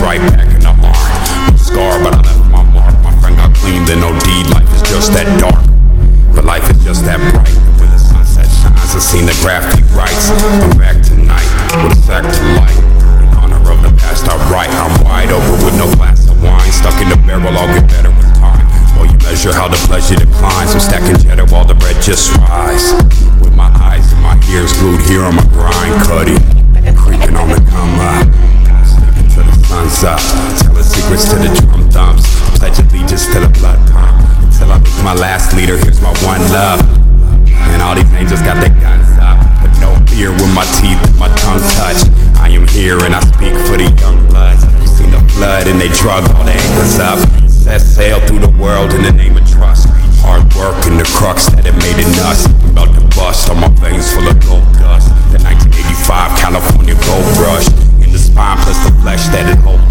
right back in the arm. No scar, but I left my mark. My friend got clean, then no deed. Life is just that dark, but life is just that bright. When the sunset shines, I seen the graffiti rights. I'm back tonight with a sack to light. In honor of the past I write. I'm wide open with no glass of wine. Stuck in the barrel, I'll get better with time. While you measure how the pleasure declines, I'm stacking cheddar while the bread just rise. With my eyes and my ears glued here on my grind, Cuddy, creeping on the come up, sleeping till the sun's up, telling secrets to the drum thumps, pledge allegiance to the blood pump, until I meet my last leader. Here's my one love, and all these angels got their guns up, but no fear when my teeth and my tongue touch. I am here and I speak for the young bloods. You seen the flood and they drug all the anchors up. Set sail through the world in the name of trust. Hard work and the crux that it made in us. I'm about to bust on my veins full of gold dust. The 1985 California gold rush in the spine plus the flesh that it holds.